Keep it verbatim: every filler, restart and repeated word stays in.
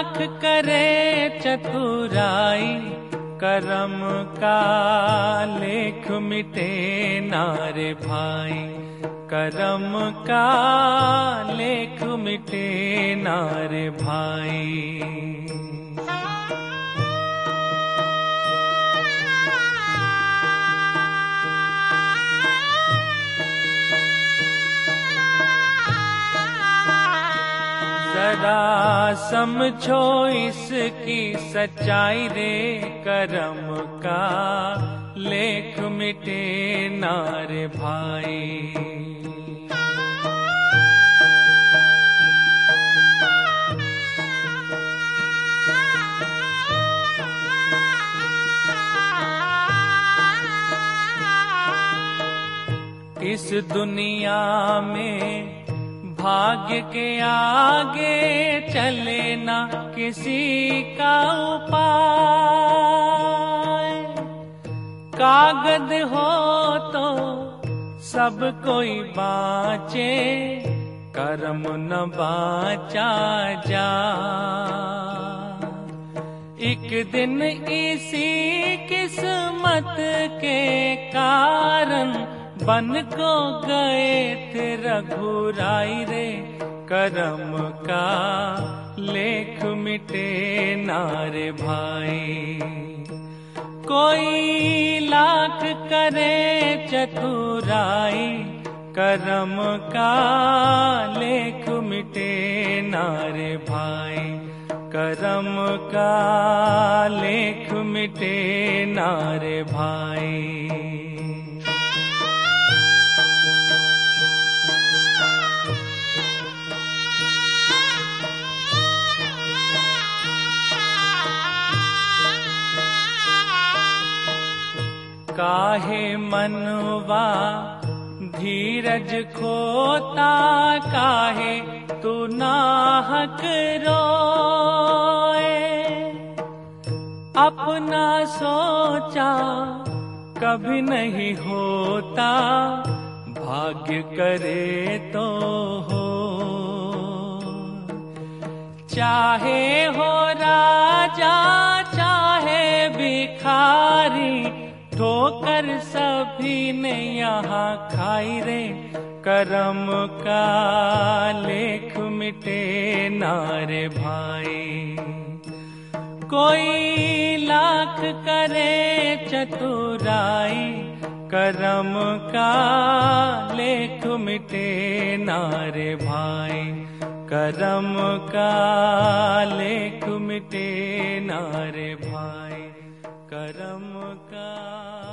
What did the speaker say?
लाख करे चतुराई, करम का लेख मिटे नारे भाई। करम का लेख मिटे नारे भाई। जरा समझो इसकी सच्चाई रे, करम का लेख मिटे नारे भाई। इस दुनिया में भाग्य के आगे चले ना किसी का उपाय। कागज हो तो सब कोई बाँचे, कर्म न बाँचा जा। एक दिन इसी किस्मत के कारण बन को गए थे रघुराई रे। करम का लेख मिटे नारे भाई। कोई लाख करे चतुराई, करम का लेख मिटे नारे भाई। करम का लेख मिटे नारे भाई। काहे मनवा धीरज खोता, काहे तू नाहक रोए। अपना सोचा कभी नहीं होता, भाग्य करे तो हो। चाहे हो राजा चाहे भिखारी, ठोकर सभी ने यहाँ खाई रे। करम का लेख मिटे नारे भाई। कोई लाख करे चतुराई, करम का लेख मिटे नारे भाई। करम का लेख मिटे नारे भाई। करम का